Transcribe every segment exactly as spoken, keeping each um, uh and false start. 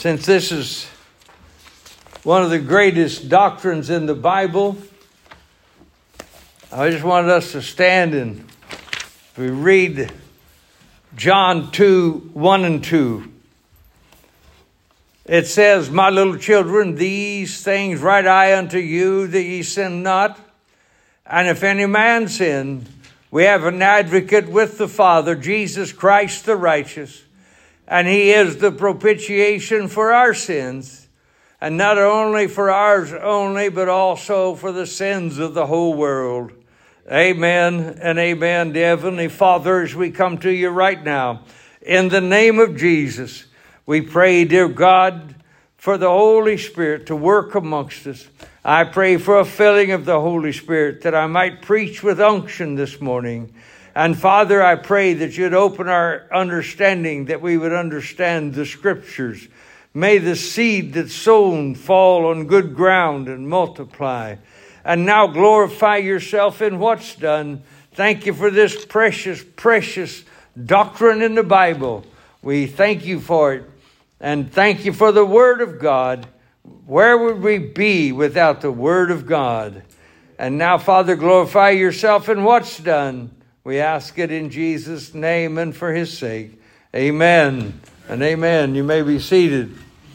Since this is one of the greatest doctrines in the Bible, I just wanted us to stand and we read John two, one and two. It says, "My little children, these things write I unto you, that ye sin not. And if any man sin, we have an advocate with the Father, Jesus Christ the righteous. And he is the propitiation for our sins, and not only for ours only, but also for the sins of the whole world." Amen and amen. Dear Heavenly Father, as we come to you right now, in the name of Jesus, we pray, dear God, for the Holy Spirit to work amongst us. I pray for a filling of the Holy Spirit, that I might preach with unction this morning. And Father, I pray that you'd open our understanding, that we would understand the Scriptures. May the seed that's sown fall on good ground and multiply. And now glorify yourself in what's done. Thank you for this precious, precious doctrine in the Bible. We thank you for it. And thank you for the Word of God. Where would we be without the Word of God? And now, Father, glorify yourself in what's done. We ask it in Jesus' name and for his sake. Amen and amen. You may be seated.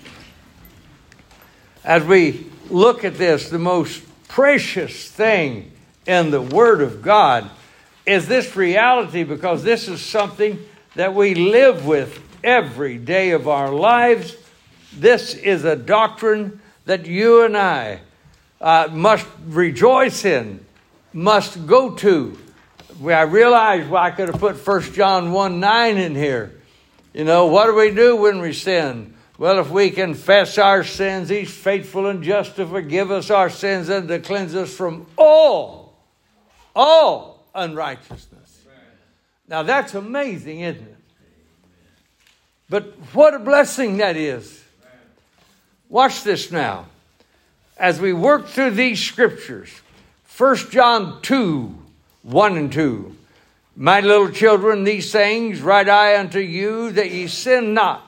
As we look at this, the most precious thing in the Word of God is this reality, because this is something that we live with every day of our lives. This is a doctrine that you and I uh, must rejoice in, must go to. I realize, well, I could have put First John one nine in here. You know, what do we do when we sin? Well, if we confess our sins, he's faithful and just to forgive us our sins and to cleanse us from all, all unrighteousness. Now, that's amazing, isn't it? But what a blessing that is. Watch this now. As we work through these scriptures, First John two, one and two. "My little children, these things write I unto you, that ye sin not.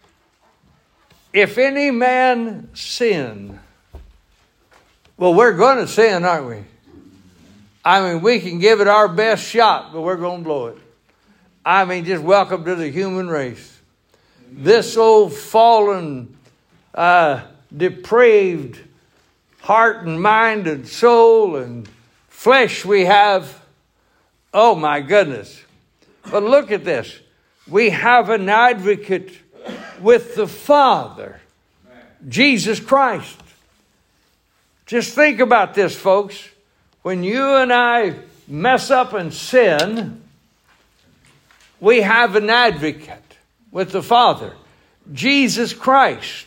If any man sin," well, we're going to sin, aren't we? I mean, we can give it our best shot, but we're going to blow it. I mean, just welcome to the human race. This old fallen, uh, depraved heart and mind and soul and flesh we have. Oh my goodness. But look at this. We have an advocate with the Father, Jesus Christ. Just think about this, folks. When you and I mess up and sin, we have an advocate with the Father, Jesus Christ.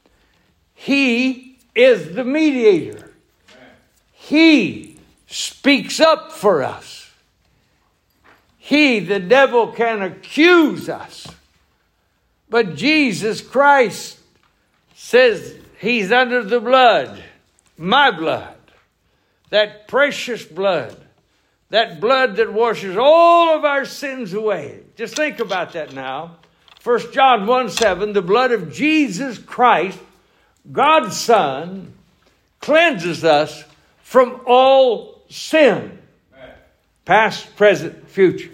He is the mediator. He speaks up for us. He, the devil, can accuse us. But Jesus Christ says he's under the blood, my blood, that precious blood, that blood that washes all of our sins away. Just think about that now. First John one seven, the blood of Jesus Christ, God's Son, cleanses us from all sin, past, present, future.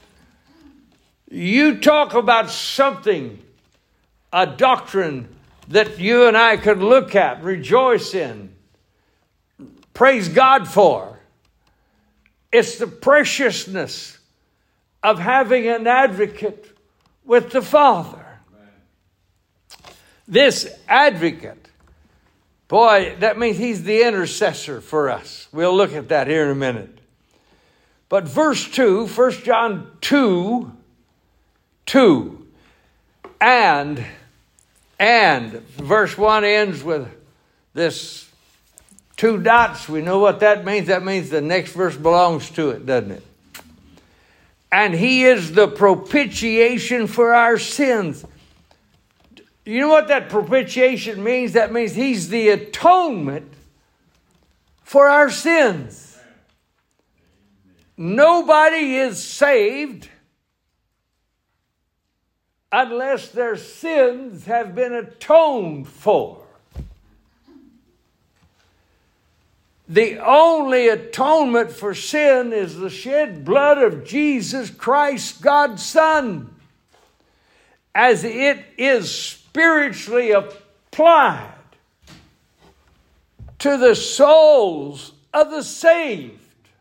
You talk about something, a doctrine that you and I could look at, rejoice in, praise God for. It's the preciousness of having an advocate with the Father. This advocate, boy, that means he's the intercessor for us. We'll look at that here in a minute. But verse two, First John two, two, and, and, verse one ends with this two dots. We know what that means. That means the next verse belongs to it, doesn't it? And he is the propitiation for our sins. You know what that propitiation means? That means he's the atonement for our sins. Nobody is saved unless their sins have been atoned for. The only atonement for sin is the shed blood of Jesus Christ, God's Son, as it is spiritually applied to the souls of the saved.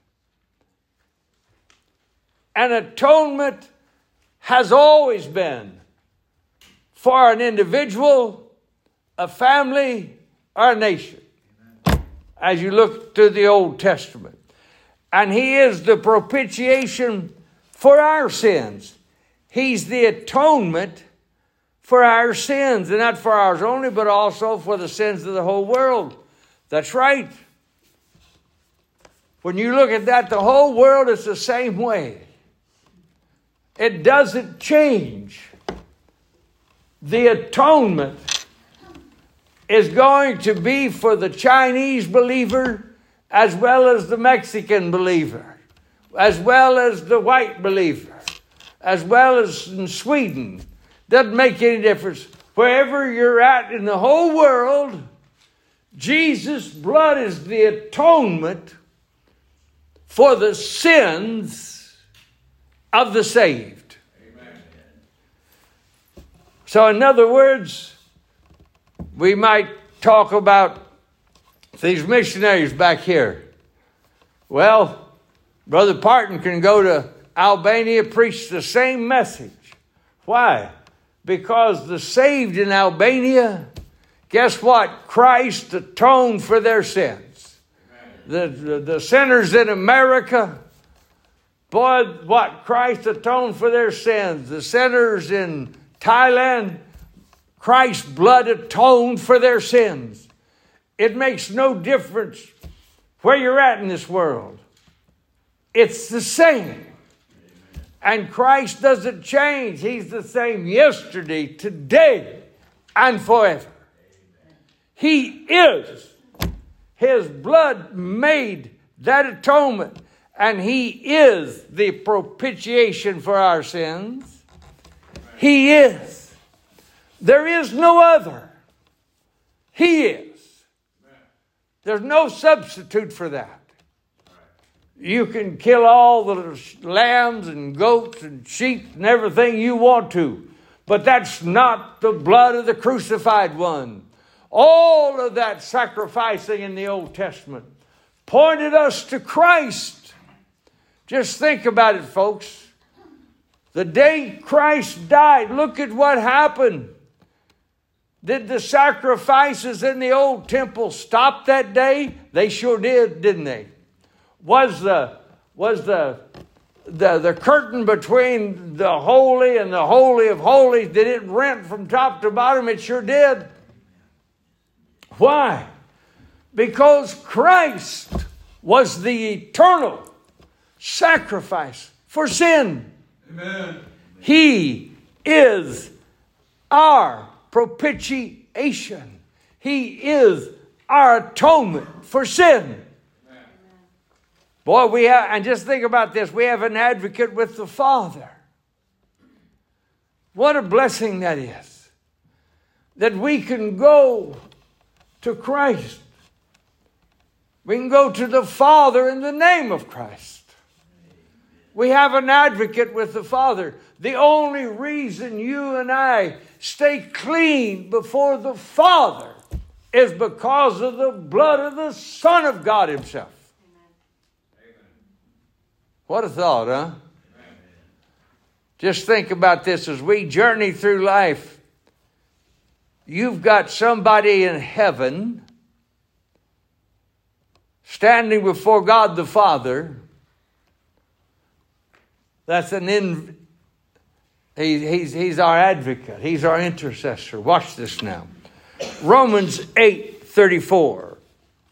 An atonement has always been for an individual, a family, or a nation. As you look through the Old Testament. And He is the propitiation for our sins. He's the atonement for our sins. And not for ours only, but also for the sins of the whole world. That's right. When you look at that, the whole world is the same way. It doesn't change. The atonement is going to be for the Chinese believer as well as the Mexican believer, as well as the white believer, as well as in Sweden. Doesn't make any difference. Wherever you're at in the whole world, Jesus' blood is the atonement for the sins of the saved. Amen. So in other words, we might talk about these missionaries back here. Well, Brother Parton can go to Albania, preach the same message. Why? Because the saved in Albania, guess what? Christ atoned for their sins. The, the, the sinners in America, boy, what? Christ atoned for their sins. The sinners in Thailand, Christ's blood atoned for their sins. It makes no difference where you're at in this world. It's the same. And Christ doesn't change. He's the same yesterday, today, and forever. He is. His blood made that atonement. And He is the propitiation for our sins. He is. There is no other. He is. There's no substitute for that. You can kill all the lambs and goats and sheep and everything you want to. But that's not the blood of the crucified one. All of that sacrificing in the Old Testament pointed us to Christ. Just think about it, folks. The day Christ died, look at what happened. Did the sacrifices in the old temple stop that day? They sure did, didn't they? Was the was the the, the curtain between the holy and the holy of holies, did it rent from top to bottom? It sure did. Why? Because Christ was the eternal sacrifice for sin. Amen. He is our propitiation. He is our atonement for sin. Boy, we have, and just think about this, we have an advocate with the Father. What a blessing that is. That we can go to Christ. We can go to the Father in the name of Christ. We have an advocate with the Father. The only reason you and I stay clean before the Father is because of the blood of the Son of God Himself. What a thought, huh? Amen. Just think about this as we journey through life. You've got somebody in heaven standing before God the Father. That's an in. He, he's he's our advocate. He's our intercessor. Watch this now. Romans eight thirty-four.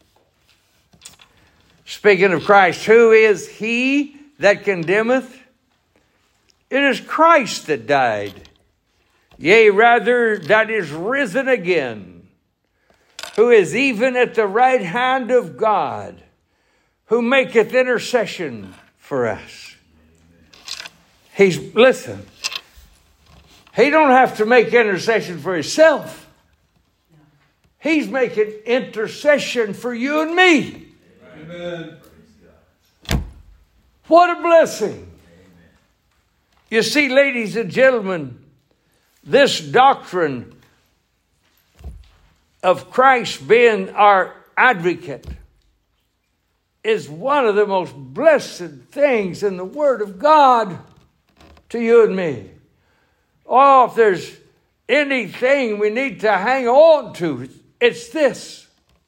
Speaking of Christ, who is He that condemneth? It is Christ that died, yea, rather that is risen again, who is even at the right hand of God, who maketh intercession for us. He's, listen, He don't have to make intercession for himself. He's making intercession for you and me. Amen. What a blessing. You see, ladies and gentlemen, this doctrine of Christ being our advocate is one of the most blessed things in the Word of God to you and me. Oh, if there's anything we need to hang on to, it's this.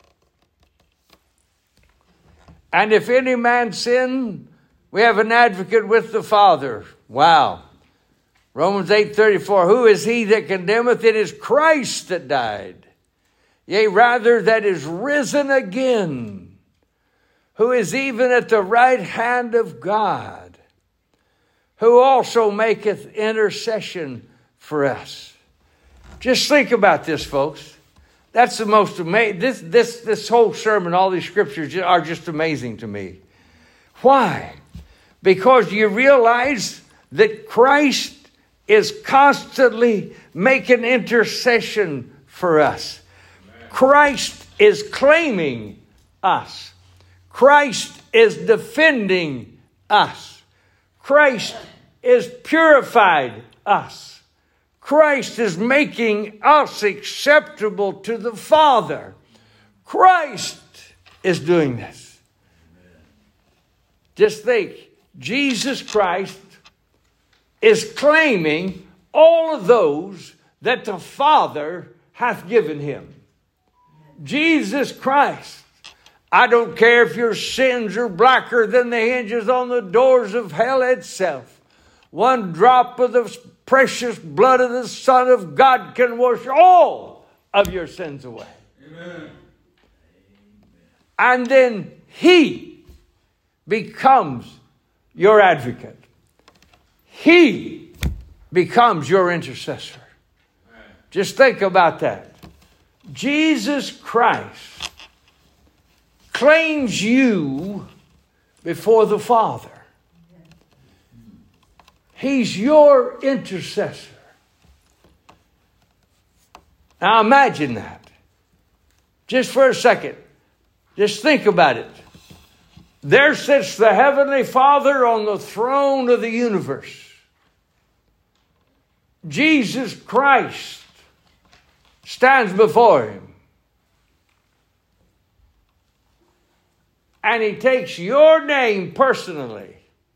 And if any man sin, we have an advocate with the Father. Wow. Romans eight thirty-four, who is he that condemneth? It is Christ that died. Yea, rather that is risen again, who is even at the right hand of God, who also maketh intercession for us. Just think about this, folks. That's the most amazing. This, this, this whole sermon, all these scriptures are just amazing to me. Why? Because you realize that Christ is constantly making intercession for us. Amen. Christ is claiming us. Christ is defending us. Christ is purified us. Christ is making us acceptable to the Father. Christ is doing this. Amen. Just think, Jesus Christ is claiming all of those that the Father hath given him. Jesus Christ. I don't care if your sins are blacker than the hinges on the doors of hell itself. One drop of the precious blood of the Son of God can wash all of your sins away. Amen. And then he becomes your advocate. He becomes your intercessor. Amen. Just think about that. Jesus Christ claims you before the Father. He's your intercessor. Now imagine that. Just for a second. Just think about it. There sits the Heavenly Father on the throne of the universe. Jesus Christ stands before him. And he takes your name personally.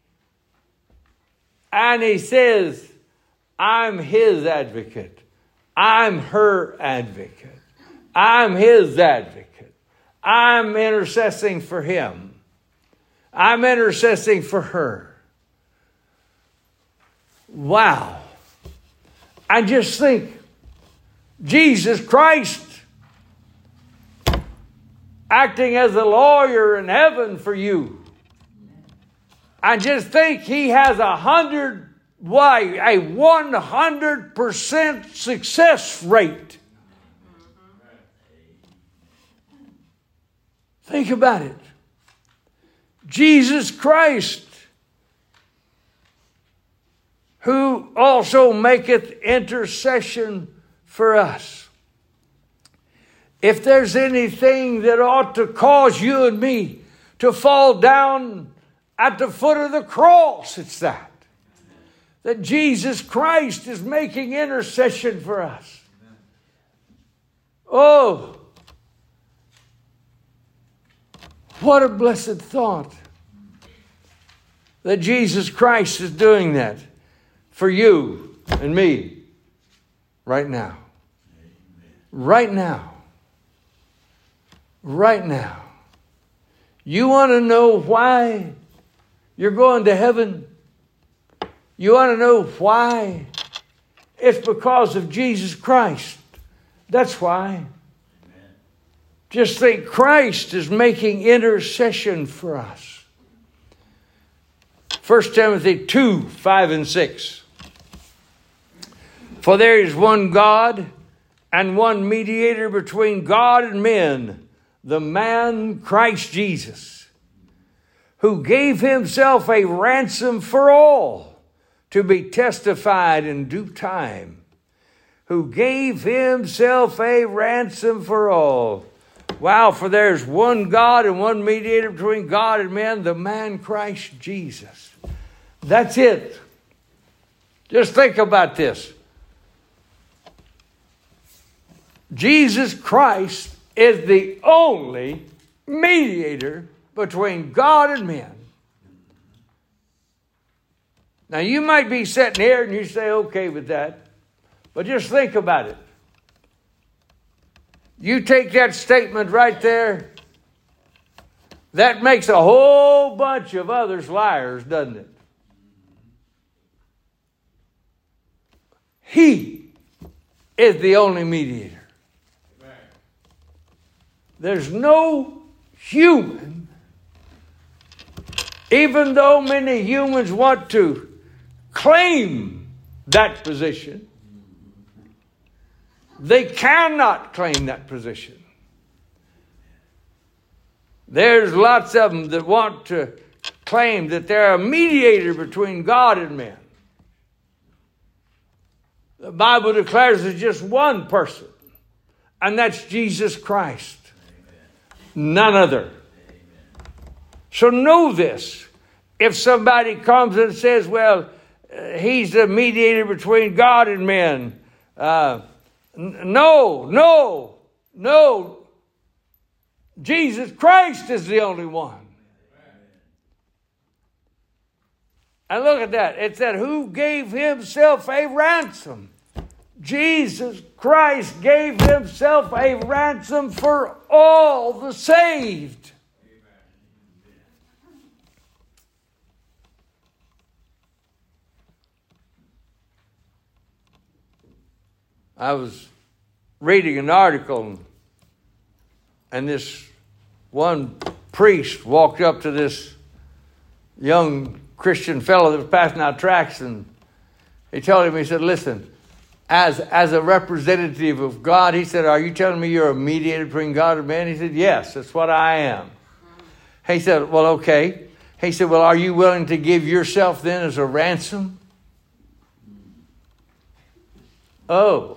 And he says, I'm his advocate. I'm her advocate. I'm his advocate. I'm intercessing for him. I'm intercessing for her. Wow. And just think, Jesus Christ acting as a lawyer in heaven for you. And just think, he has a hundred, why, a one hundred percent success rate. Think about it. Jesus Christ, who also maketh intercession for us. If there's anything that ought to cause you and me to fall down at the foot of the cross, it's that. That Jesus Christ is making intercession for us. Oh, what a blessed thought that Jesus Christ is doing that for you and me right now. Right now. Right now. You want to know why you're going to heaven? You want to know why? It's because of Jesus Christ. That's why. Just think, Christ is making intercession for us. First Timothy two, five and six. For there is one God and one mediator between God and men, the man Christ Jesus, who gave himself a ransom for all, to be testified in due time. who gave himself a ransom for all. Wow, for there's one God and one mediator between God and men, the man Christ Jesus. That's it. Just think about this. Jesus Christ is the only mediator between God and men. Now, you might be sitting here and you say, okay with that. But just think about it. You take that statement right there, that makes a whole bunch of others liars, doesn't it? He is the only mediator. Amen. There's no human, even though many humans want to claim that position, they cannot claim that position. There's lots of them that want to claim that they're a mediator between God and men. The Bible declares there's just one person, and that's Jesus Christ. Amen. None other. Amen. So know this. If somebody comes and says, well, uh, he's the mediator between God and men, uh, n- no, no, no. Jesus Christ is the only one. And look at that. It said, who gave himself a ransom? Jesus Christ gave himself a ransom for all the saved. I was reading an article, and this one priest walked up to this young Christian fellow that was passing out tracts, and he told him, he said, listen, as, as a representative of God, he said, are you telling me you're a mediator between God and man? He said, yes, that's what I am. He said, well, okay. He said, well, are you willing to give yourself then as a ransom? Oh.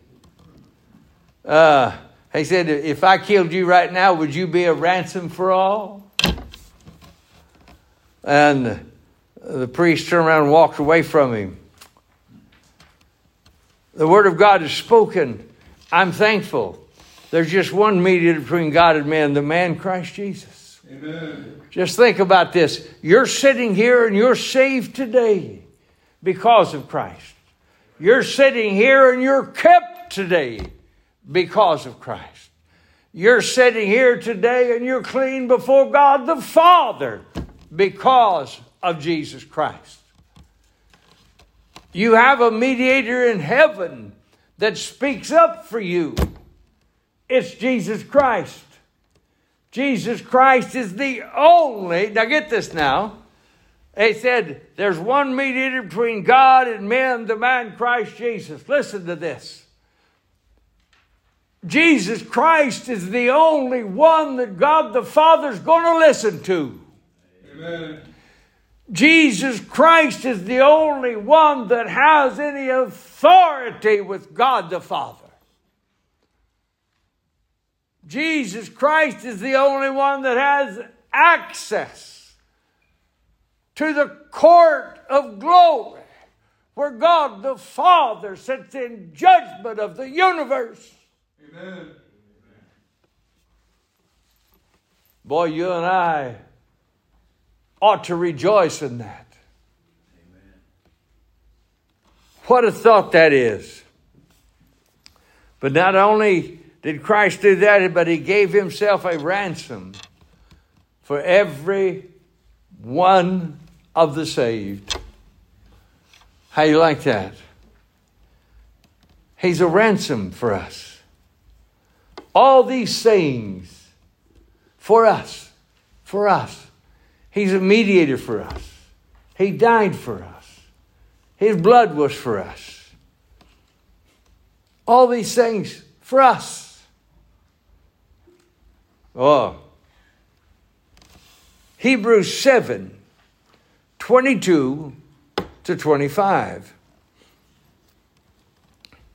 Uh, he said, if I killed you right now, would you be a ransom for all? And the priest turned around and walked away from him. The word of God is spoken. I'm thankful. There's just one mediator between God and man, the man Christ Jesus. Amen. Just think about this. You're sitting here and you're saved today because of Christ. You're sitting here and you're kept today because of Christ. You're sitting here today and you're clean before God the Father because of Jesus Christ. You have a mediator in heaven that speaks up for you. It's Jesus Christ. Jesus Christ is the only, now get this now. They said there's one mediator between God and men, the man Christ Jesus. Listen to this. Jesus Christ is the only one that God the Father's going to listen to. Amen. Jesus Christ is the only one that has any authority with God the Father. Jesus Christ is the only one that has access to the court of glory, where God the Father sits in judgment of the universe. Amen. Boy, you and I ought to rejoice in that. Amen. What a thought that is. But not only did Christ do that, but he gave himself a ransom for every one of the saved. How you like that? He's a ransom for us. All these things for us, for us. He's a mediator for us. He died for us. His blood was for us. All these things for us. Oh. Hebrews seven, twenty-two to twenty-five.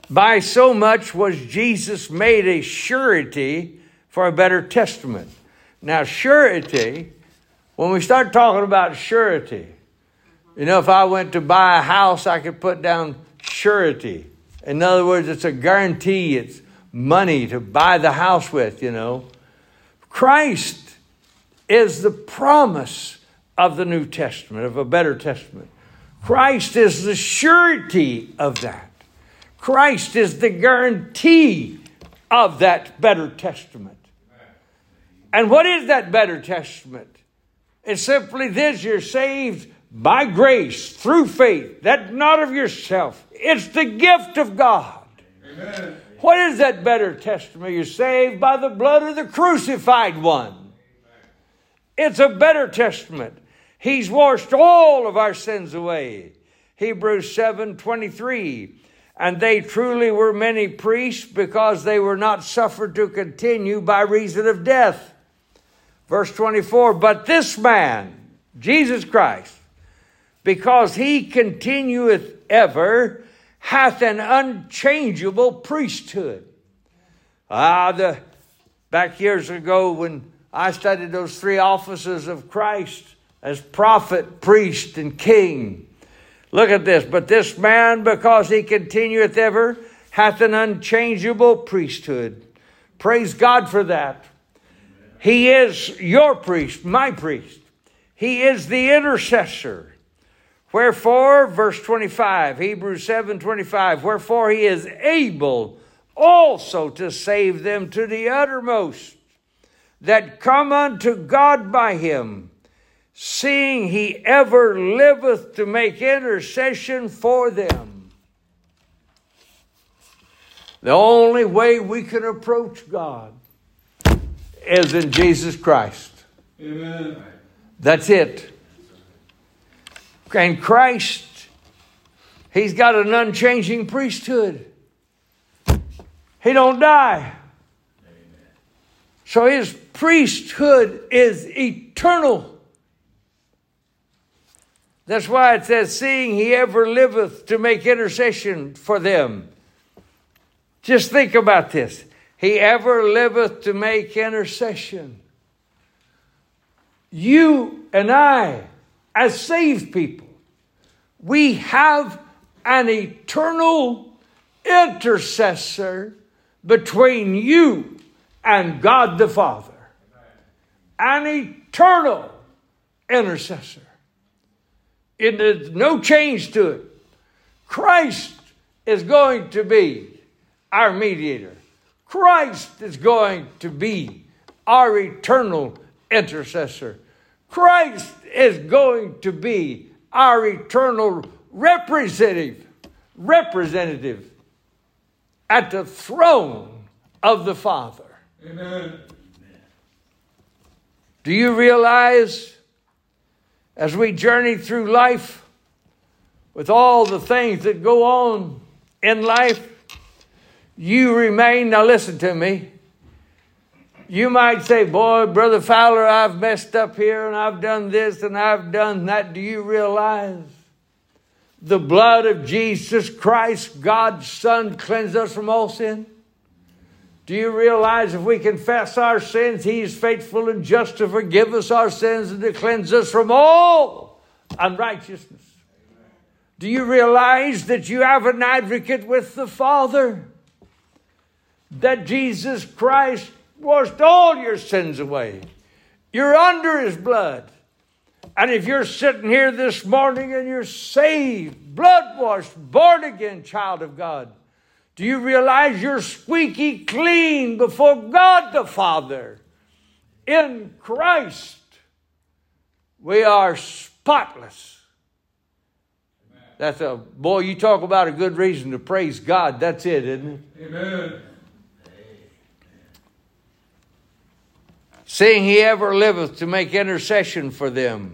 By so much was Jesus made a surety for a better testament. Now, surety, when we start talking about surety, you know, if I went to buy a house, I could put down surety. In other words, it's a guarantee. It's money to buy the house with, you know. Christ is the promise of the New Testament, of a better testament. Christ is the surety of that. Christ is the guarantee of that better testament. And what is that better testament? It's simply this: you're saved by grace through faith. That's not of yourself. It's the gift of God. Amen. What is that better testament? You're saved by the blood of the crucified one. It's a better testament. He's washed all of our sins away. Hebrews seven twenty-three. And they truly were many priests, because they were not suffered to continue by reason of death. Verse twenty-four. But this man, Jesus Christ, because he continueth ever, hath an unchangeable priesthood. Ah, the back years ago when I studied those three offices of Christ as prophet, priest, and king. Look at this. But this man, because he continueth ever, hath an unchangeable priesthood. Praise God for that. He is your priest, my priest. He is the intercessor. Wherefore, verse twenty-five, Hebrews seven twenty-five, wherefore he is able also to save them to the uttermost that come unto God by him, seeing he ever liveth to make intercession for them. The only way we can approach God is in Jesus Christ. Amen. That's it. And Christ, he's got an unchanging priesthood. He don't die. Amen. So his priesthood is eternal. That's why it says, seeing he ever liveth to make intercession for them. Just think about this. He ever liveth to make intercession. You and I, as saved people, we have an eternal intercessor between you and God the Father. An eternal intercessor. It is no change to it. Christ is going to be our mediator. Christ is going to be our eternal intercessor. Christ is going to be our eternal representative, representative at the throne of the Father. Amen. Do you realize, as we journey through life with all the things that go on in life, you remain, now listen to me, you might say, boy, Brother Fowler, I've messed up here and I've done this and I've done that. Do you realize the blood of Jesus Christ, God's Son, cleanses us from all sin? Do you realize if we confess our sins, he is faithful and just to forgive us our sins and to cleanse us from all unrighteousness? Do you realize that you have an advocate with the Father? That Jesus Christ washed all your sins away. You're under his blood. And if you're sitting here this morning and you're saved, blood-washed, born-again child of God, do you realize you're squeaky clean before God the Father? In Christ, we are spotless. Amen. That's a, boy, you talk about a good reason to praise God. That's it, isn't it? Amen. Seeing he ever liveth to make intercession for them.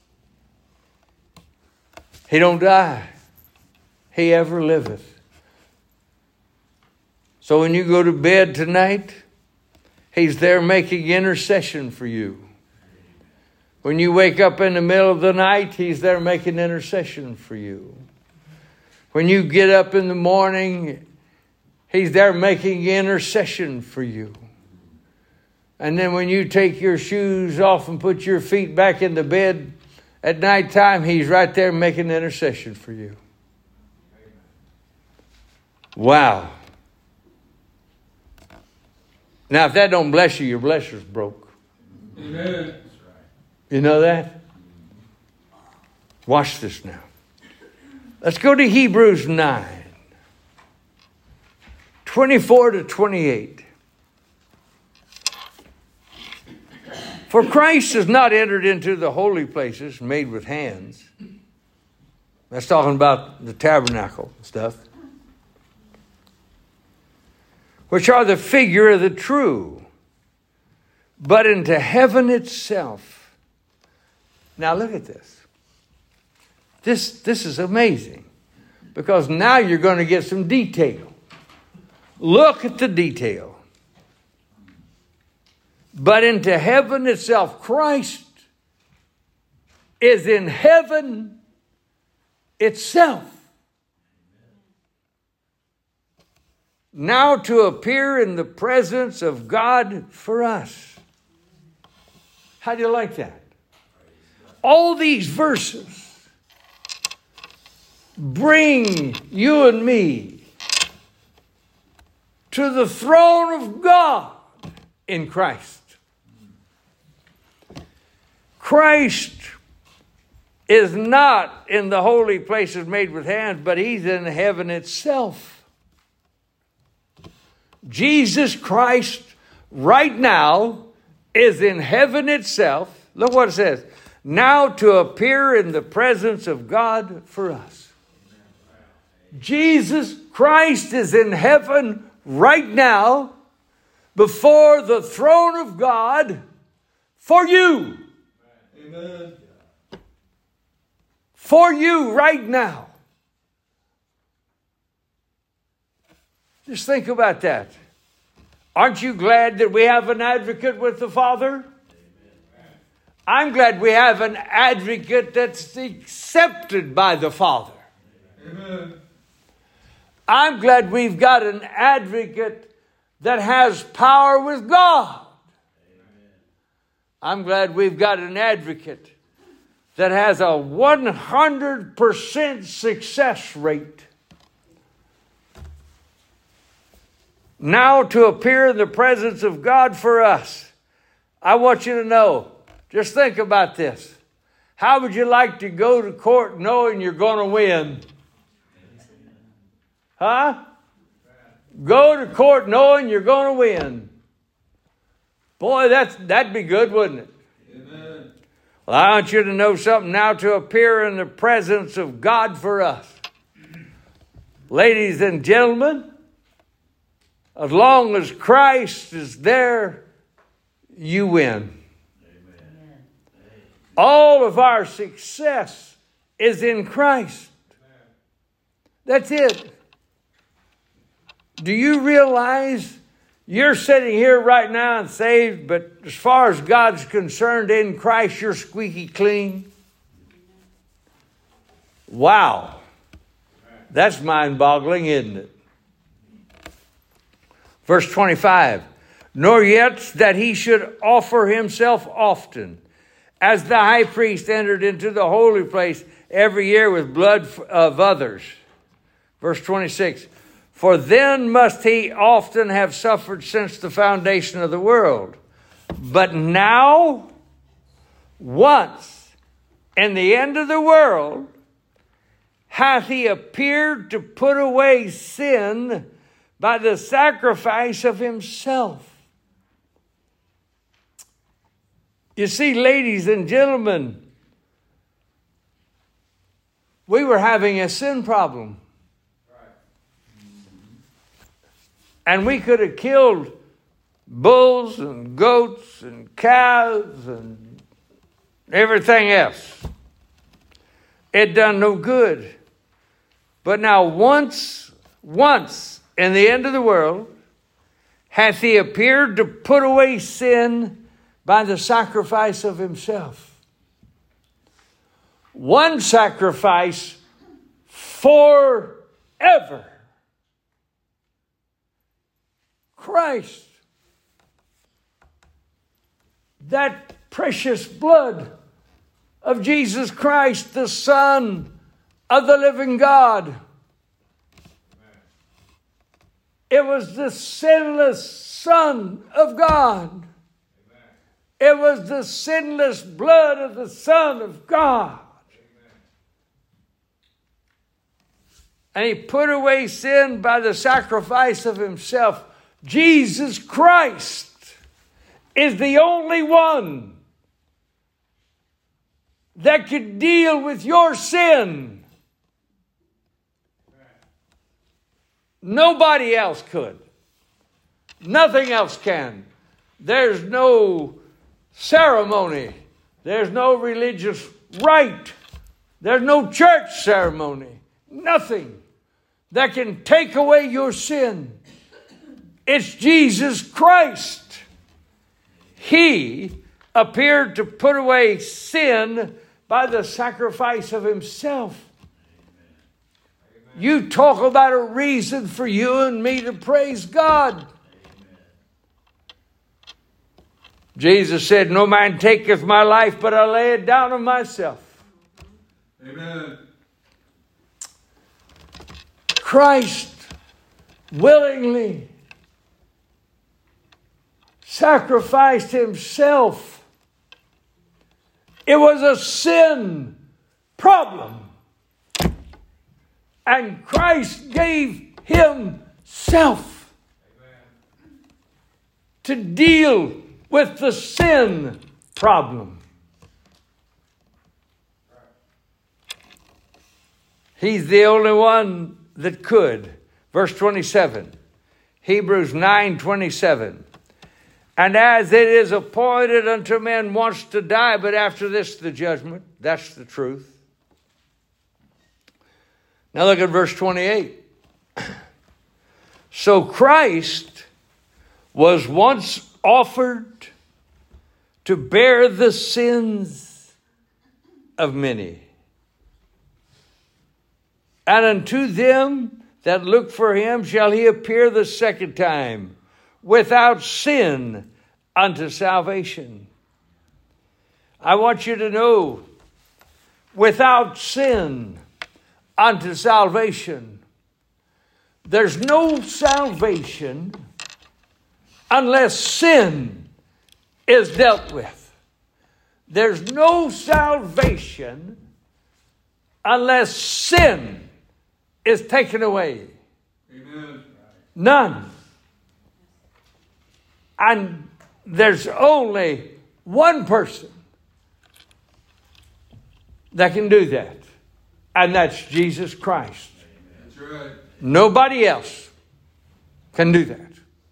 He don't die. He ever liveth. So when you go to bed tonight, he's there making intercession for you. When you wake up in the middle of the night, he's there making intercession for you. When you get up in the morning He's there making intercession for you. And then when you take your shoes off and put your feet back in the bed at nighttime, He's right there making intercession for you. Wow. Now, if that don't bless you, your blesser's broke. Amen. You know that? Watch this now. Let's go to Hebrews nine, twenty-four to twenty-eight. For Christ has not entered into the holy places made with hands. That's talking about the tabernacle stuff. Which are the figure of the true, but into heaven itself. Now look at this. This, this is amazing, because now you're going to get some detail. Look at the detail. But into heaven itself, Christ is in heaven itself. Now to appear in the presence of God for us. How do you like that? All these verses bring you and me to the throne of God in Christ. Christ is not in the holy places made with hands, but He's in heaven itself. Jesus Christ right now is in heaven itself. Look what it says. Now to appear in the presence of God for us. Jesus Christ is in heaven right now before the throne of God for you. Amen. For you right now. Just think about that. Aren't you glad that we have an advocate with the Father? Amen. I'm glad we have an advocate that's accepted by the Father. Amen. I'm glad we've got an advocate that has power with God. Amen. I'm glad we've got an advocate that has a one hundred percent success rate. Now to appear in the presence of God for us. I want you to know, just think about this. How would you like to go to court knowing you're going to win? Huh? Go to court knowing you're going to win. Boy, that's, that'd be good, wouldn't it? Amen. Well, I want you to know something. Now to appear in the presence of God for us. Ladies and gentlemen, as long as Christ is there, you win. Amen. All of our success is in Christ. That's it. Do you realize you're sitting here right now and saved, but as far as God's concerned, in Christ, you're squeaky clean? Wow. That's mind-boggling, isn't it? Verse twenty-five, nor yet that he should offer himself often, as the high priest entered into the holy place every year with blood of others. Verse twenty-six, for then must he often have suffered since the foundation of the world. But now, once, in the end of the world, hath he appeared to put away sin by the sacrifice of himself. You see, ladies and gentlemen, we were having a sin problem. And we could have killed bulls and goats and cows and everything else. It done no good. But now once, once, in the end of the world, hath he appeared to put away sin by the sacrifice of himself. One sacrifice forever. Christ. That precious blood of Jesus Christ, the Son of the living God. It was the sinless Son of God. It was the sinless blood of the Son of God. And he put away sin by the sacrifice of himself. Jesus Christ is the only one that could deal with your sin. Nobody else could. Nothing else can. There's no ceremony. There's no religious rite. There's no church ceremony. Nothing that can take away your sin. It's Jesus Christ. He appeared to put away sin by the sacrifice of himself. You talk about a reason for you and me to praise God. Jesus said, no man taketh my life, but I lay it down of myself. Amen. Christ willingly sacrificed himself. It was a sin problem. And Christ gave himself to deal with the sin problem. He's the only one that could. Verse twenty-seven. Hebrews nine twenty-seven. And as it is appointed unto men once to die, but after this the judgment. That's the truth. Now look at verse twenty-eight. So Christ was once offered to bear the sins of many. And unto them that look for him shall he appear the second time, without sin unto salvation. I want you to know, without sin unto salvation. There's no salvation unless sin is dealt with. There's no salvation unless sin is taken away. Amen. None. And there's only one person that can do that. And that's Jesus Christ. That's right. Nobody else can do that.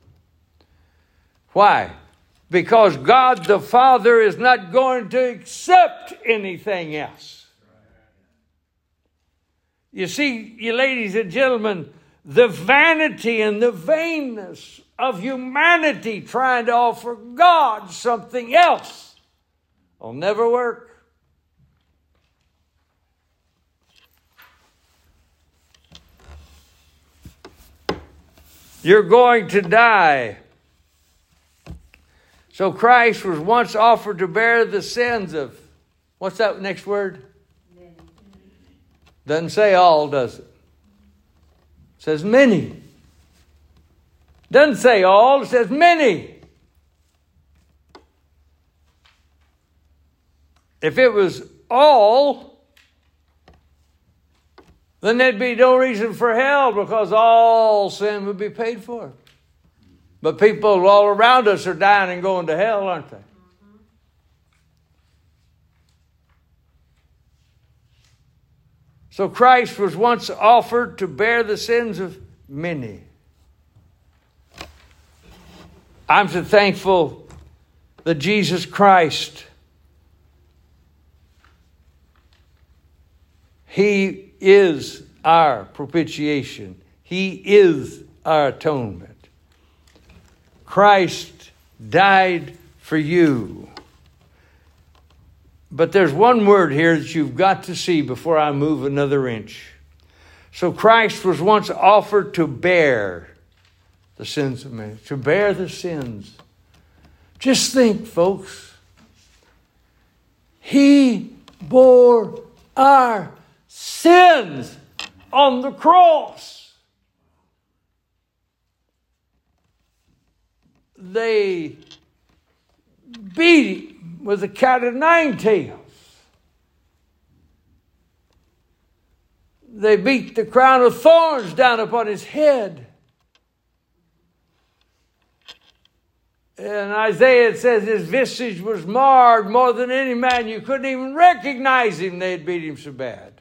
Why? Because God the Father is not going to accept anything else. You see, you ladies and gentlemen, the vanity and the vainness of humanity trying to offer God something else will never work. You're going to die. So Christ was once offered to bear the sins of, what's that next word? Doesn't say all, does it? It says many. Doesn't say all, it says many. If it was all, then there'd be no reason for hell, because all sin would be paid for. But people all around us are dying and going to hell, aren't they? So Christ was once offered to bear the sins of many. I'm so thankful that Jesus Christ, He is our propitiation. He is our atonement. Christ died for you. But there's one word here that you've got to see before I move another inch. So Christ was once offered to bear the sins of many. To bear the sins. Just think, folks. He bore our sins on the cross. They beat him with a cat of nine tails. They beat the crown of thorns down upon his head. In Isaiah it says his visage was marred more than any man. You couldn't even recognize him. They had beat him so bad.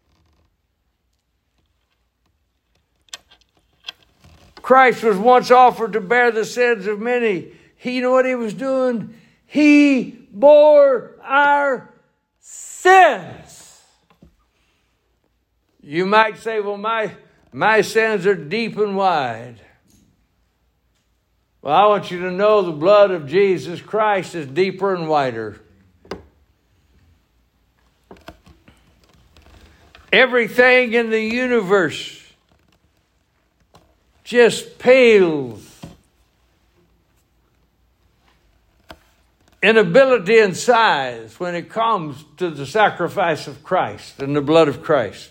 Christ was once offered to bear the sins of many. He, you know what he was doing? He bore our sins. You might say, well, my, my sins are deep and wide. Well, I want you to know the blood of Jesus Christ is deeper and wider. Everything in the universe just pales in ability and size when it comes to the sacrifice of Christ and the blood of Christ.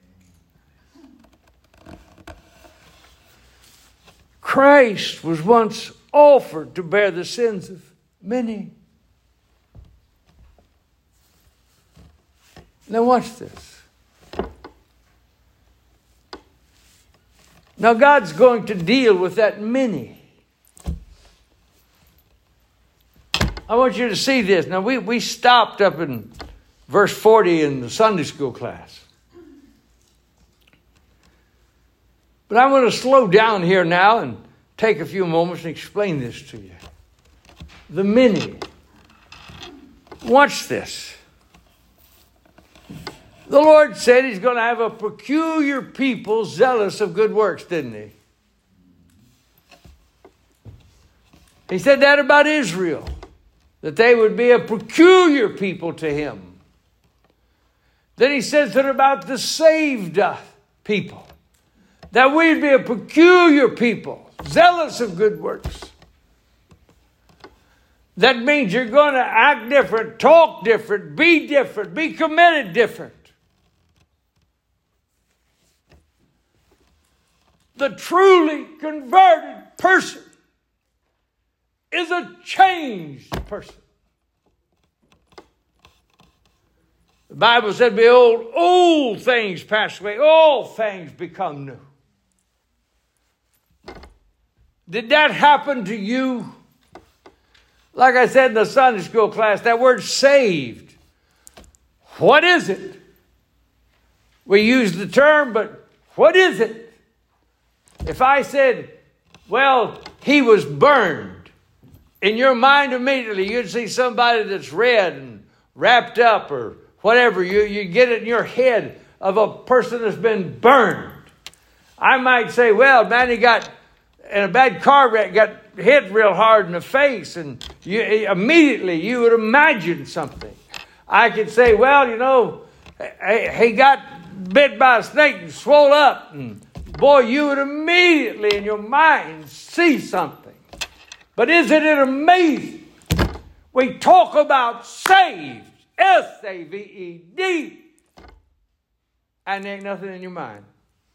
Christ was once offered to bear the sins of many. Now watch this. Now God's going to deal with that many. I want you to see this. Now we, we stopped up in verse forty in the Sunday school class. But I want to slow down here now and take a few moments and explain this to you. The many. Watch this. The Lord said he's going to have a peculiar people zealous of good works, didn't he? He said that about Israel, that they would be a peculiar people to him. Then he says that about the saved people, that we'd be a peculiar people, zealous of good works. That means you're going to act different, talk different, be different, be committed different. The truly converted person is a changed person. The Bible said, behold, old things pass away, all things become new. Did that happen to you? Like I said in the Sunday school class, that word saved, what is it? We use the term, but what is it? If I said, well, he was burned, in your mind immediately you'd see somebody that's red and wrapped up or whatever. You, you get it in your head of a person that's been burned. I might say, well, man, he got in a bad car wreck, got hit real hard in the face, and you, immediately you would imagine something. I could say, well, you know, he got bit by a snake and swole up, and boy, you would immediately in your mind see something. But isn't it amazing? We talk about saved, S A V E D, and there ain't nothing in your mind.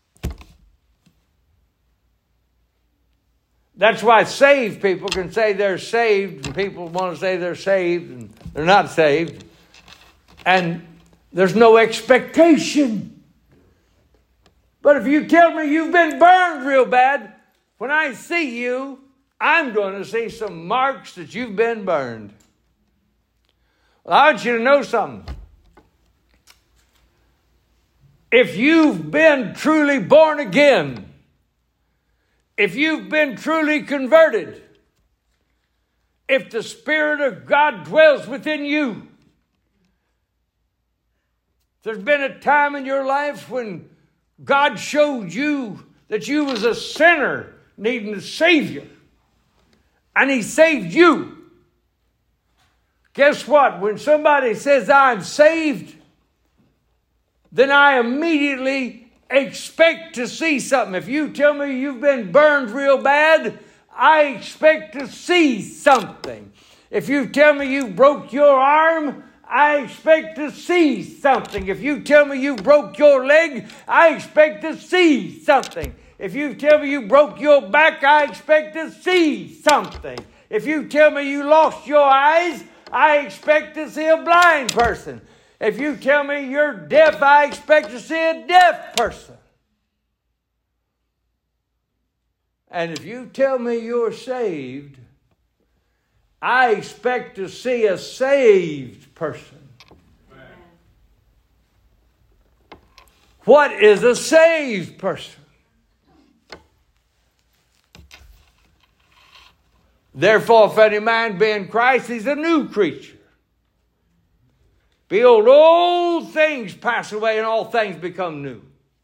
That's why saved people can say they're saved, and people want to say they're saved, and they're not saved. And there's no expectation. But if you tell me you've been burned real bad, when I see you, I'm going to see some marks that you've been burned. Well, I want you to know something. If you've been truly born again, if you've been truly converted, if the Spirit of God dwells within you, there's been a time in your life when God showed you that you was a sinner needing a Savior, and He saved you. Guess what? When somebody says, I'm saved, then I immediately expect to see something. If you tell me you've been burned real bad, I expect to see something. If you tell me you broke your arm, I expect to see something. If you tell me you broke your leg, I expect to see something. If you tell me you broke your back, I expect to see something. If you tell me you lost your eyes, I expect to see a blind person. If you tell me you're deaf, I expect to see a deaf person. And if you tell me you're saved, I expect to see a saved person. Amen. What is a saved person? Therefore, if any man be in Christ, he's a new creature. Behold, old things pass away and all things become new.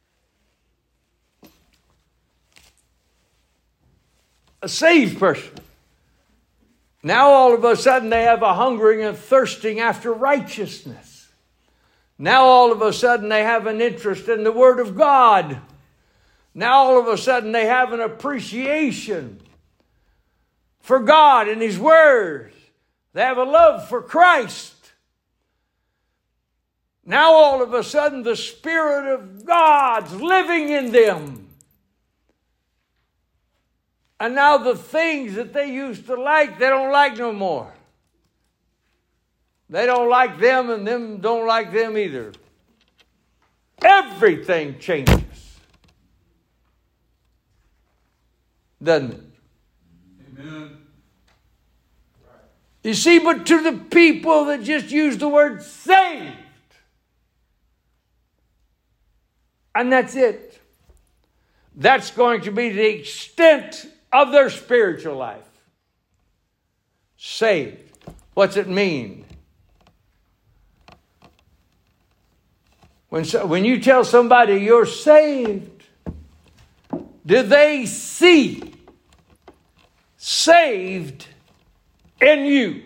A saved person. Now all of a sudden they have a hungering and thirsting after righteousness. Now all of a sudden they have an interest in the Word of God. Now all of a sudden they have an appreciation for God and His Word. They have a love for Christ. Now all of a sudden the Spirit of God's living in them. And now the things that they used to like, they don't like no more. They don't like them and them don't like them either. Everything changes. Doesn't it? Amen. You see, but to the people that just use the word saved, and that's it. That's going to be the extent of their spiritual life. Saved. What's it mean? When, so, when you tell somebody you're saved, do they see saved in you?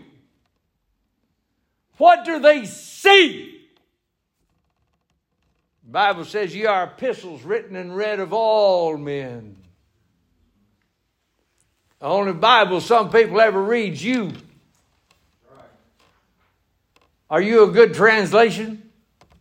What do they see? The Bible says ye are epistles written and read of all men. The only Bible some people ever read you. Are you a good translation?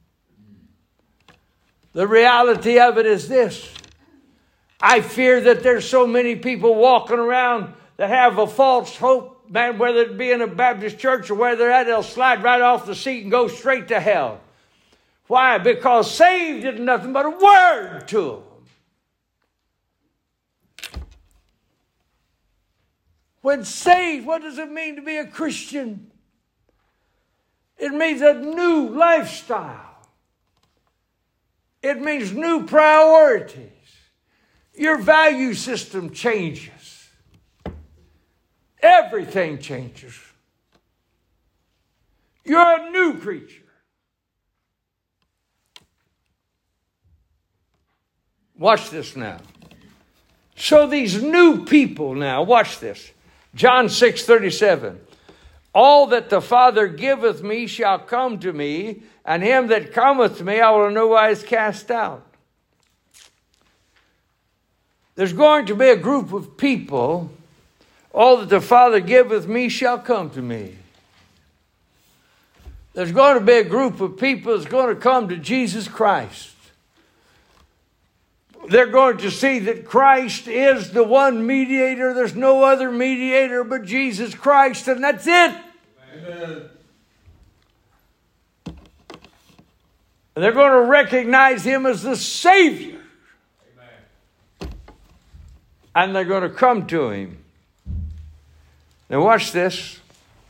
The reality of it is this. I fear that there's so many people walking around that have a false hope, man, whether it be in a Baptist church or where they're at, they'll slide right off the seat and go straight to hell. Why? Because saved is nothing but a word to them. When saved, what does it mean to be a Christian? It means a new lifestyle. It means new priorities. Your value system changes. Everything changes. You're a new creature. Watch this now. So these new people now, watch this. John six thirty-seven. All that the Father giveth me shall come to me, and him that cometh to me I will in no wise cast out. There's going to be a group of people, all that the Father giveth me shall come to me. There's going to be a group of people that's going to come to Jesus Christ. They're going to see that Christ is the one mediator. There's no other mediator but Jesus Christ, and that's it. Amen. And they're going to recognize Him as the Savior. Amen. And they're going to come to Him. Now watch this.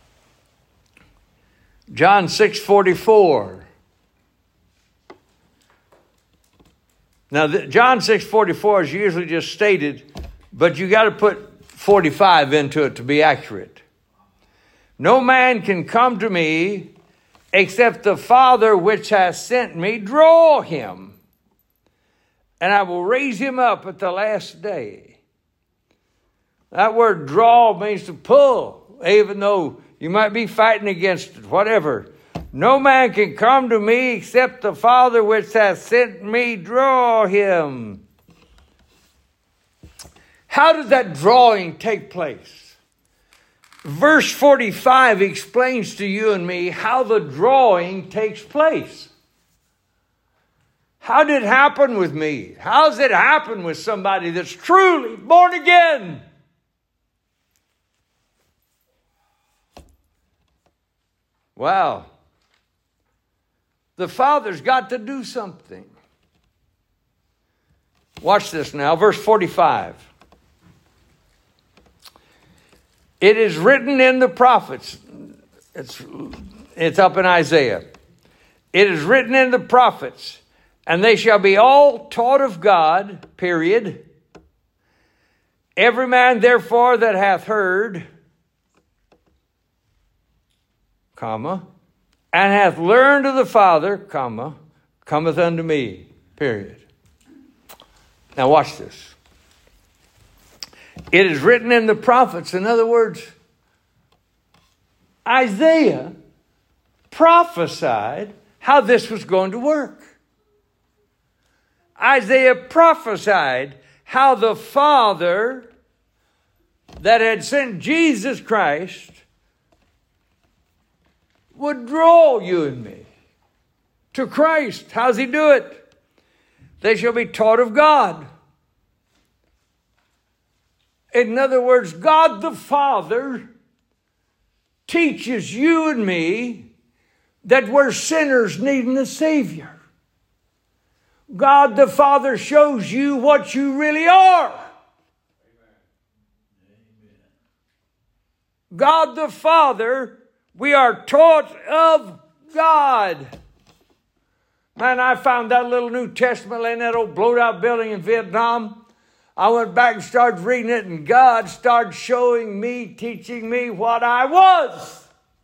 John six forty-four. Now, the, John six forty-four is usually just stated, but you got to put forty-five into it to be accurate. No man can come to me except the Father which has sent me draw him, and I will raise him up at the last day. That word draw means to pull, even though you might be fighting against it, whatever. No man can come to me except the Father which hath sent me draw him. How did that drawing take place? Verse forty-five explains to you and me how the drawing takes place. How did it happen with me? How does it happen with somebody that's truly born again? Wow. The Father's got to do something. Watch this now, verse forty-five. It is written in the prophets. It's, it's up in Isaiah. It is written in the prophets, and they shall be all taught of God, period. Every man therefore that hath heard, comma, and hath learned of the Father, comma, cometh unto me, period. Now watch this. It is written in the prophets. In other words, Isaiah prophesied how this was going to work. Isaiah prophesied how the Father that had sent Jesus Christ would draw you and me to Christ. How's he do it? They shall be taught of God. In other words, God the Father teaches you and me that we're sinners needing a Savior. God the Father shows you what you really are. God the Father, we are taught of God. Man, I found that little New Testament in that old blowed out building in Vietnam. I went back and started reading it, and God started showing me, teaching me what I was.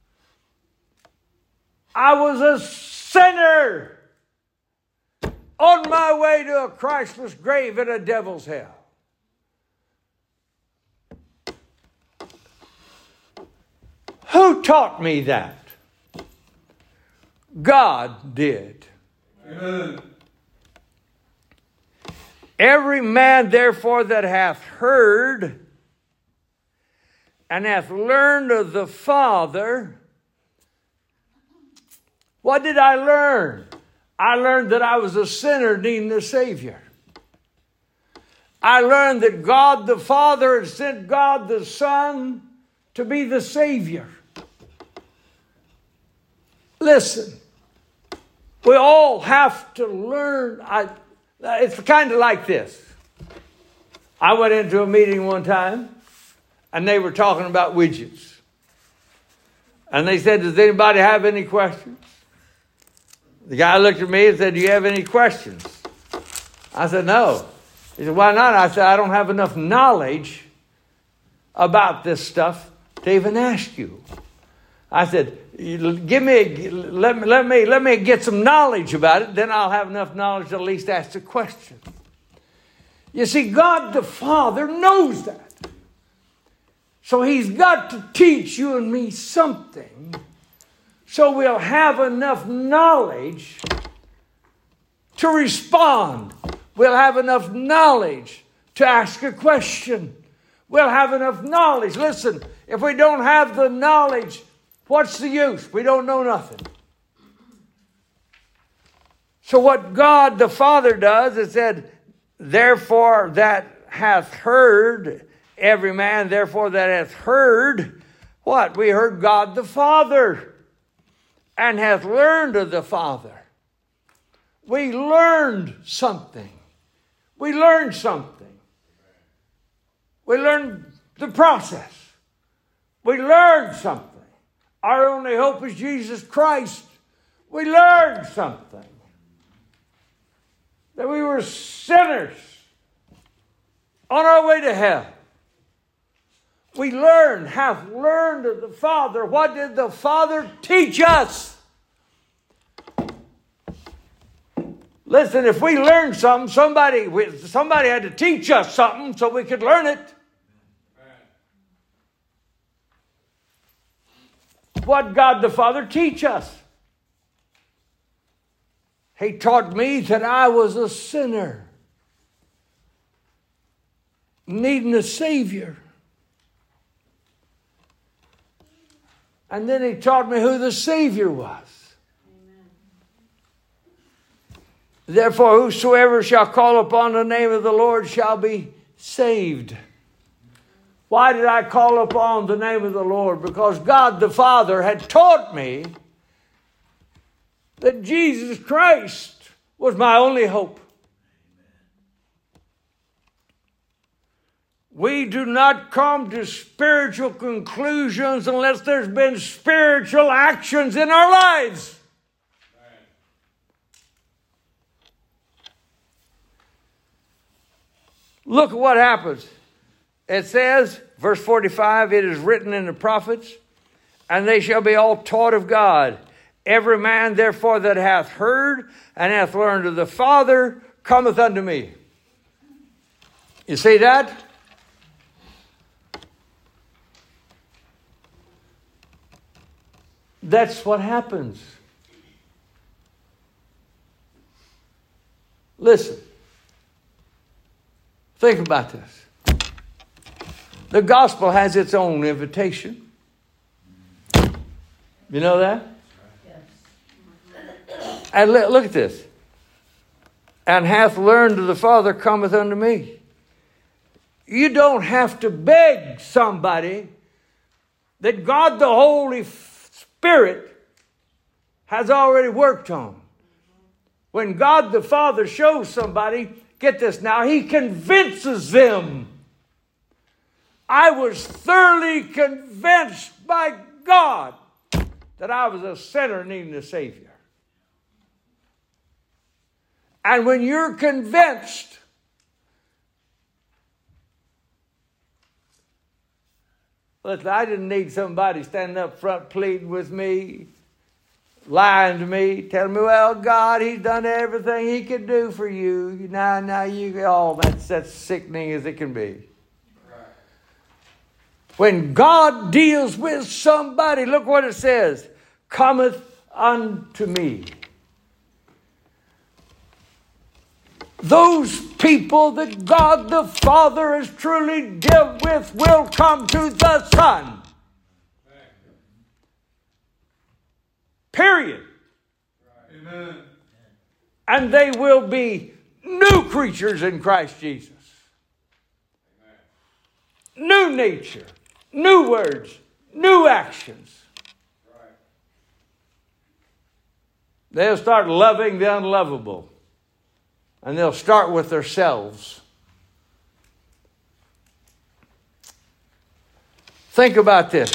I was a sinner on my way to a Christless grave in a devil's hell. Who taught me that? God did. Amen. Every man, therefore, that hath heard and hath learned of the Father. What did I learn? I learned that I was a sinner needing a Savior. I learned that God the Father had sent God the Son to be the Savior. Listen, we all have to learn. I, it's kind of like this. I went into a meeting one time, and they were talking about widgets. And they said, does anybody have any questions? The guy looked at me and said, do you have any questions? I said, no. He said, why not? I said, I don't have enough knowledge about this stuff to even ask you. I said, give me, let me, let me, let me get some knowledge about it. Then I'll have enough knowledge to at least ask a question. You see, God the Father knows that. So he's got to teach you and me something so we'll have enough knowledge to respond. We'll have enough knowledge to ask a question. We'll have enough knowledge. Listen, if we don't have the knowledge, what's the use? We don't know nothing. So what God the Father does is said, therefore that hath heard, every man therefore that hath heard, what? We heard God the Father and hath learned of the Father. We learned something. We learned something. We learned the process. We learned something. Our only hope is Jesus Christ. We learned something. That we were sinners on our way to hell. We learned, have learned of the Father. What did the Father teach us? Listen, if we learned something, somebody, somebody had to teach us something so we could learn it. What God the Father teach us? He taught me that I was a sinner, needing a Savior. And then he taught me who the Savior was. Amen. Therefore, whosoever shall call upon the name of the Lord shall be saved. Why did I call upon the name of the Lord? Because God the Father had taught me that Jesus Christ was my only hope. We do not come to spiritual conclusions unless there's been spiritual actions in our lives. Look at what happens. It says, verse forty-five, it is written in the prophets, and they shall be all taught of God. Every man, therefore, that hath heard and hath learned of the Father cometh unto me. You see that? That's what happens. Listen. Think about this. The gospel has its own invitation. You know that? Yes. And look at this. And hath learned of the Father cometh unto me. You don't have to beg somebody that God the Holy Spirit has already worked on. When God the Father shows somebody, get this now, He convinces them. I was thoroughly convinced by God that I was a sinner needing a Savior. And when you're convinced, listen, I didn't need somebody standing up front pleading with me, lying to me, telling me, well, God, He's done everything He could do for you. Now, now you, oh, that's, that's sickening as it can be. Right. When God deals with somebody, look what it says, cometh unto me. Those people that God the Father has truly dealt with will come to the Son. Period. Amen. And they will be new creatures in Christ Jesus. Amen. New nature, new words, new actions. Right. They'll start loving the unlovable. And they'll start with themselves. Think about this.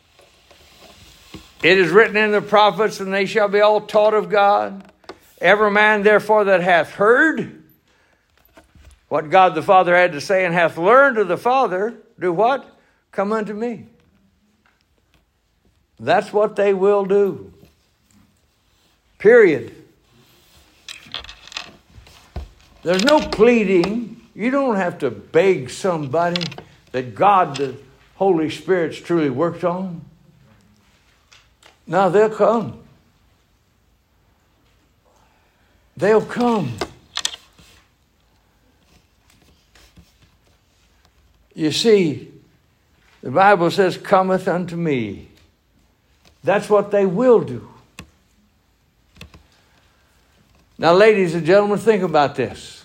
It is written in the prophets, and they shall be all taught of God. Every man, therefore, that hath heard what God the Father had to say and hath learned of the Father, do what? Come unto me. That's what they will do. Period. There's no pleading. You don't have to beg somebody that God, the Holy Spirit's truly worked on. Now they'll come. They'll come. You see, the Bible says, cometh unto me. That's what they will do. Now, ladies and gentlemen, think about this.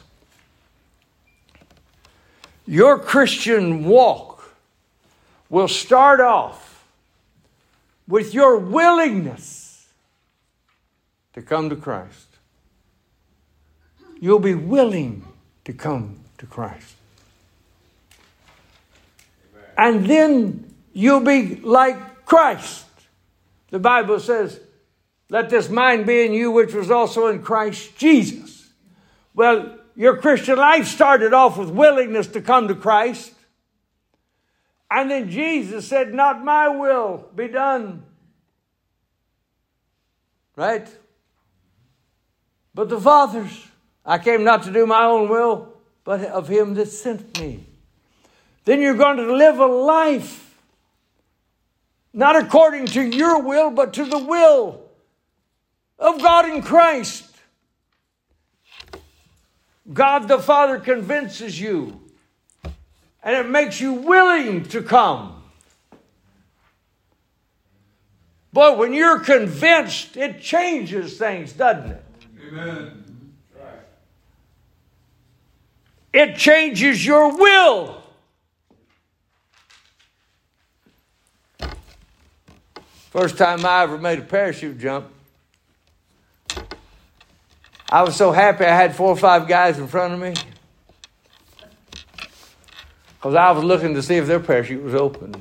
Your Christian walk will start off with your willingness to come to Christ. You'll be willing to come to Christ. Amen. And then you'll be like Christ. The Bible says, let this mind be in you, which was also in Christ Jesus. Well, your Christian life started off with willingness to come to Christ. And then Jesus said, not my will be done. Right? But the Father's. I came not to do my own will, but of Him that sent me. Then you're going to live a life, not according to your will, but to the will of God in Christ. God the Father convinces you, and it makes you willing to come. Boy, when you're convinced, it changes things, doesn't it? Amen. It changes your will. First time I ever made a parachute jump, I was so happy I had four or five guys in front of me, because I was looking to see if their parachute was open.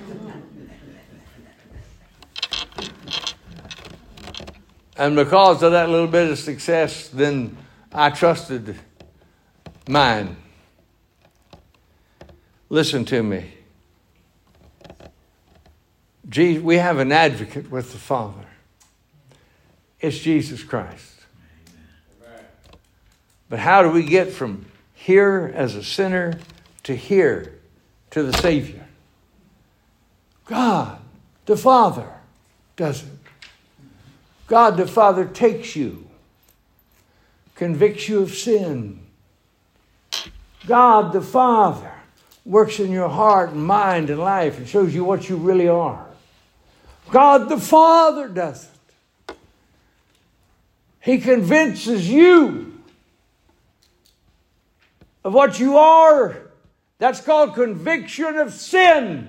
And because of that little bit of success, then I trusted mine. Listen to me. Je- we have an advocate with the Father. It's Jesus Christ. But how do we get from here as a sinner to here to the Savior? God, the Father, does it. God the Father takes you, convicts you of sin. God the Father works in your heart and mind and life and shows you what you really are. God the Father does it. He convinces you of what you are. That's called conviction of sin.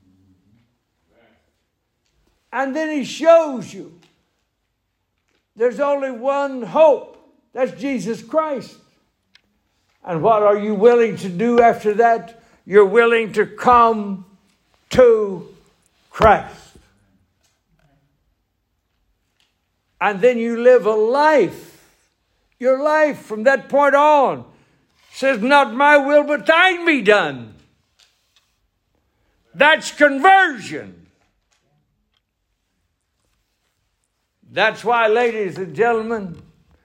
And then He shows you there's only one hope. That's Jesus Christ. And what are you willing to do after that? You're willing to come to Christ. And then you live a life. Your life from that point on says, not my will, but thine be done. That's conversion. That's why, ladies and gentlemen,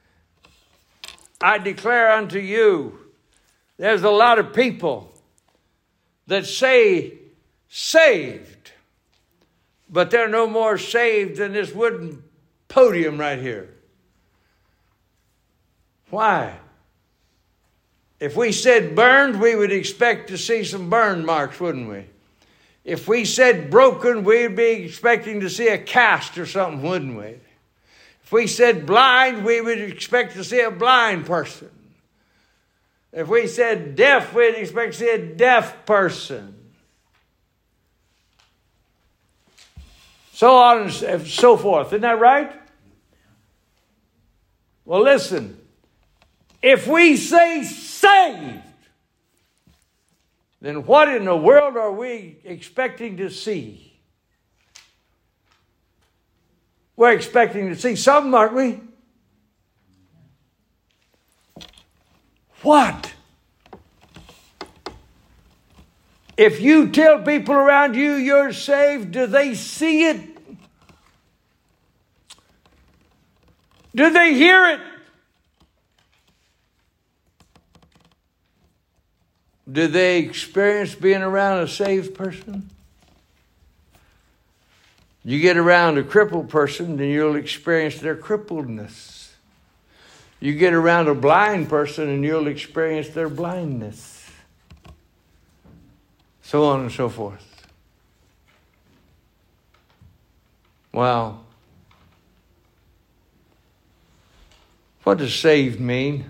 I declare unto you, there's a lot of people that say saved, but they're no more saved than this wooden podium right here. Why? If we said burned, we would expect to see some burn marks, wouldn't we? If we said broken, we'd be expecting to see a cast or something, wouldn't we? If we said blind, we would expect to see a blind person. If we said deaf, we'd expect to see a deaf person. So on and so forth. Isn't that right? Well, listen. If we say saved, then what in the world are we expecting to see? We're expecting to see something, aren't we? What? If you tell people around you you're saved, do they see it? Do they hear it? Do they experience being around a saved person? You get around a crippled person, then you'll experience their crippledness. You get around a blind person, and you'll experience their blindness. So on and so forth. Wow. What does saved mean?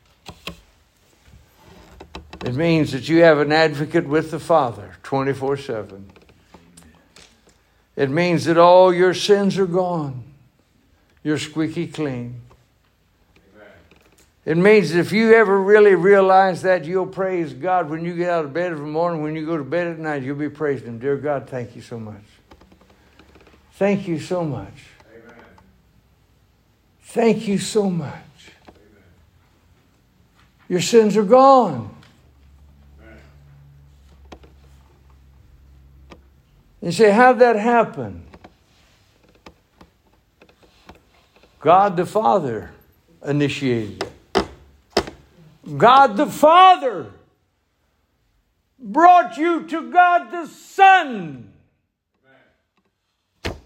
It means that you have an advocate with the Father twenty-four seven. It means that all your sins are gone. You're squeaky clean. Amen. It means that if you ever really realize that, you'll praise God when you get out of bed every morning. When you go to bed at night, you'll be praising Him. Dear God, thank you so much. Thank you so much. Amen. Thank you so much. Amen. Your sins are gone. You say, how'd that happen? God the Father initiated it. God the Father brought you to God the Son.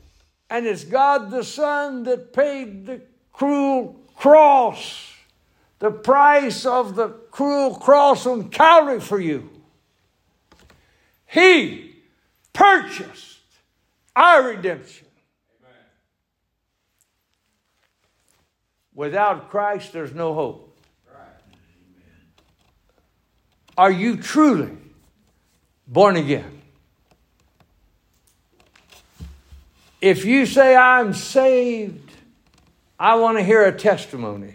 And it's God the Son that paid the cruel cross the price of the cruel cross on Calvary for you. He purchased our redemption. Amen. Without Christ, there's no hope. Right. Are you truly born again? If you say, I'm saved, I want to hear a testimony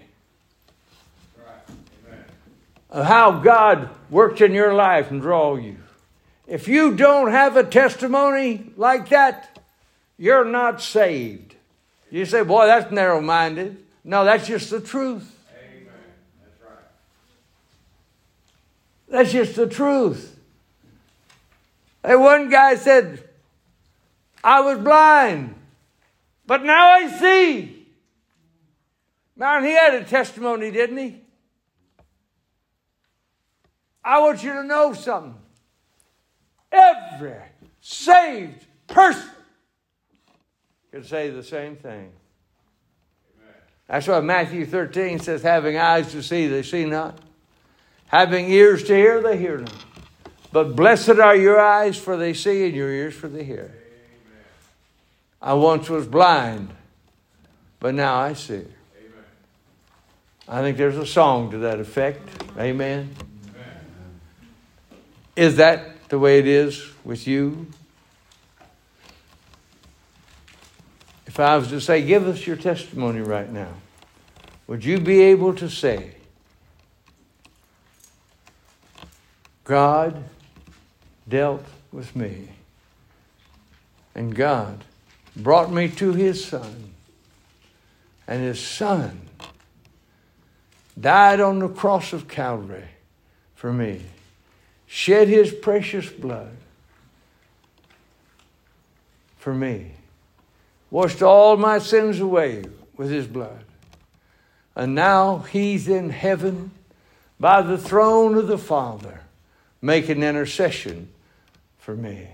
of how God worked in your life and draw you. If you don't have a testimony like that, you're not saved. You say, boy, that's narrow-minded. No, that's just the truth. Amen. That's right. That's just the truth. And one guy said, I was blind, but now I see. Man, he had a testimony, didn't he? I want you to know something. Every saved person can say the same thing. Amen. That's why Matthew thirteen says, having eyes to see, they see not. Having ears to hear, they hear not. But blessed are your eyes, for they see, and your ears, for they hear. Amen. I once was blind, but now I see. Amen. I think there's a song to that effect. Amen. Is that the way it is with you? If I was to say, give us your testimony right now, would you be able to say, God dealt with me, and God brought me to His Son, and His Son died on the cross of Calvary for me, shed His precious blood for me, washed all my sins away with His blood. And now He's in heaven by the throne of the Father, making intercession for me.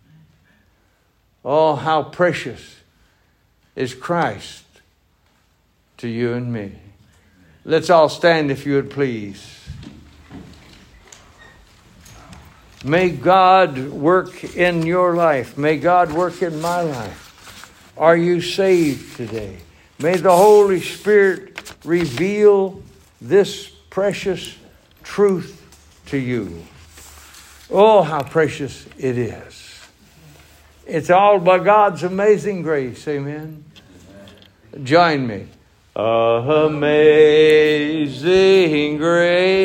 Oh, how precious is Christ to you and me. Let's all stand, if you would please. May God work in your life. May God work in my life. Are you saved today? May the Holy Spirit reveal this precious truth to you. Oh, how precious it is. It's all by God's amazing grace. Amen. Join me. Amazing grace.